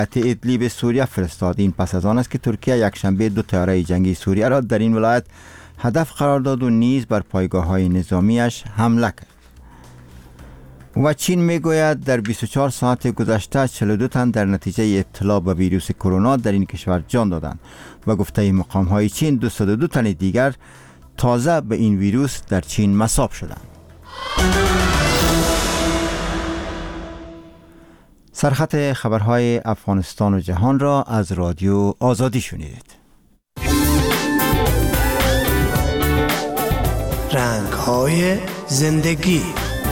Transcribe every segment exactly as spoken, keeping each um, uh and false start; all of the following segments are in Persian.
ادلیب سوریه فرستاد. این پس از آن است که ترکیه یکشنبه دو طیاره جنگی سوریه را در این ولایت هدف قرار داد و نیز بر پایگاه‌های نظامیش حمله کرد. و چین میگوید در بیست و چهار ساعت گذشته چهل و دو تن در نتیجه ابتلا به ویروس کرونا در این کشور جان دادند و گفته مقام‌های چین دویست و دو تن دیگر تازه به این ویروس در چین مصاب شدند. سرخط خبرهای افغانستان و جهان را از رادیو آزادی شنیدید. رنگ‌های زندگی.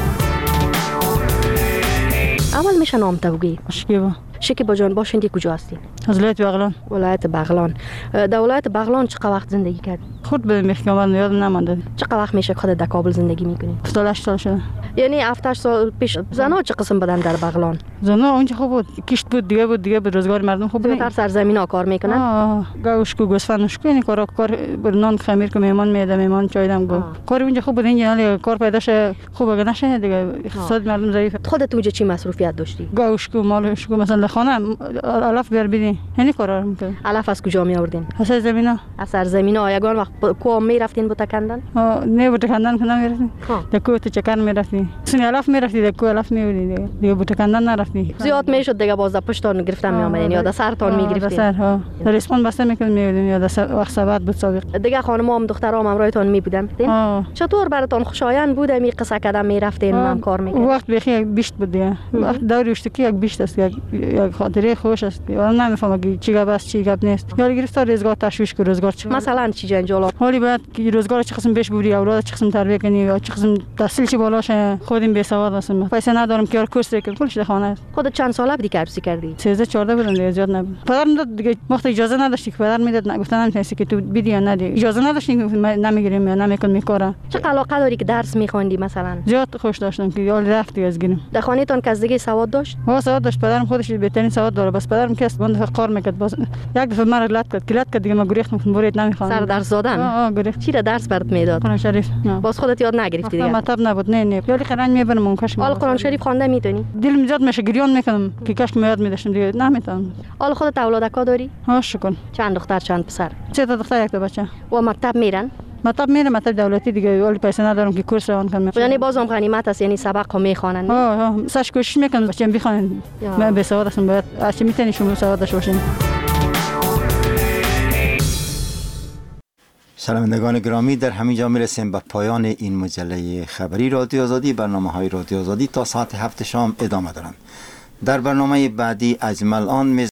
اول میشه نام تو بگی. شکیبا. شکیبا جان، باشندی کجا هستی؟ از ولایت بغلان. ولایت بغلان. در ولایت بغلان چقدر وقت زندگی کردی؟ خود به محکمه یادم نمانده. چقدر وقت میشه خودت در کابل زندگی میکنی؟ هفتاد و هشت سال شده. یعنی هفتاد و هشت سال پیش زنا چه قسم بودن در بغلان؟ زنا اونجا خوب بود، کشت بود، دیگه بود، دیگه به روزگار مردم خوب بود. در سرزمینا کار میکنن؟ آه، گوشت و گوسفند یعنی کارا کار برنان خمیر که میمان میده، میمان چای دم گو. کار اونجا خوب بود، اینجا کار پیدا شه خوب اگه نشه دیگه اقتصاد مردم ضعیف. خودت اونجا چی مصروفیت داشتی؟ گوشت و مالش و مثلا خانه علف بیار بدین، یعنی کارا میکنه. علف از کجا می آوردین؟ از زمینا. از سرزمینا. یگان وقت کو میرفتین بوتا کندن؟ آه، نه بوتا کندن که نمیرفتین. در کو تو چکر میرفتین. سن علف میرفتی در کو علف میوردی دیگه بوتا کندن نرفتی. زیاد میشد دیگه باز پشتون گرفتن می آمدین یا در سرتون میگرفتین؟ سر ها. در اسپان بسته میکردیم میوردیم یا در وقت سبت بود سابق. دیگه خانم هم دخترام همراهتون می بودن. چطور براتون خوشایند بود می قصه کردن میرفتین هم کار میکردین؟ وقت بخی بیشت بود دیگه. وقت دوری اشتکی یک بیشت است، یک یک خاطره خوش است. من نمیفهمم چی گپ است چی گپ نیست. یا گرفتار روزگار تشویش که روزگار چی مثلا چی جنجال حالی بعد که روزگار چه قسم بهش بوری اولاد چه قسم تربیت کنی یا چه قسم تحصیل چی بالاش خودم بی سواد هستم. پیسه ندارم که کورس بکنم کلش در خانه است. خودت چند ساله بودی که عروسی کردی؟ سیزده چهارده بودم دیگه، زیاد نبود. پدرم داد دیگه وقت اجازه نداشتی که پدر میداد گفتن نمیتونستی که تو بدی یا ندی. اجازه نداشتی نمیگیریم یا نمیکنم میکارم. چه علاقه داری که درس میخوندی مثلا؟ زیاد خوش داشتم که یال رفتی از گیرم. در خانه‌تون کس دیگه سواد داشت؟ ها سواد داشت، پدرم خودش بهترین سواد داره، بس پدرم کس بند کار میکرد. باز یک دفعه مرا لات کرد، کلات کرد دیگه ما گریختم برید نمیخوام. سر درس دادن؟ آه آه گریخت. چی را درس برات میداد؟ قرآن شریف. باز خودت یاد نگرفتی دیگه؟ مطلب نبود نه نه. یادی قرآن میبرم اون کاش. حال قرآن شریف خوانده میتونی؟ دلم زیاد میشه گریان میکنم که کاش میاد میداشتم دیگه نمیتونم. حال خودت اولادکا داری؟ ها شکر. چند دختر چند پسر؟ سه تا دختر یک تا بچه. و مکتب میرن؟ مطلب میره مطلب دولتی دیگه، ولی پیسه ندارم که کورس روان کنم. یعنی بازم غنیمت است، یعنی سبق هم میخوانن؟ ها ها سرش کوشش میکنم بچه‌م بخوانن. من به سواد هستم، باید اصلا میتونی شما سواد داشته باشین. شنوندگان گرامی، در همین جا میرسیم به پایان این مجله خبری رادیو آزادی. برنامه‌های رادیو آزادی تا ساعت هفت شام ادامه دارند. در برنامه بعدی اجمل آن